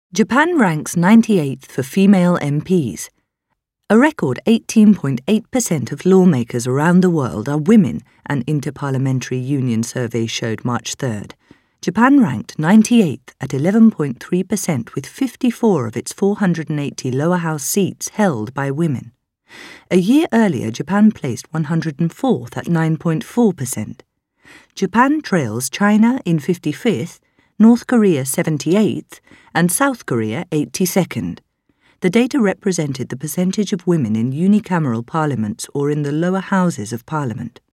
Japan ranks 98th for female MPs. A record 18.8% of lawmakers around the world are women, an Interparliamentary Union survey showed March 3rd. Japan ranked 98th at 11.3% with 54 of its 480 lower house seats held by women. A year earlier, Japan placed 104th at 9.4%. Japan trails China in 55th, North Korea 78th, and South Korea 82nd. The data represented the percentage of women in unicameral parliaments or in the lower houses of parliament.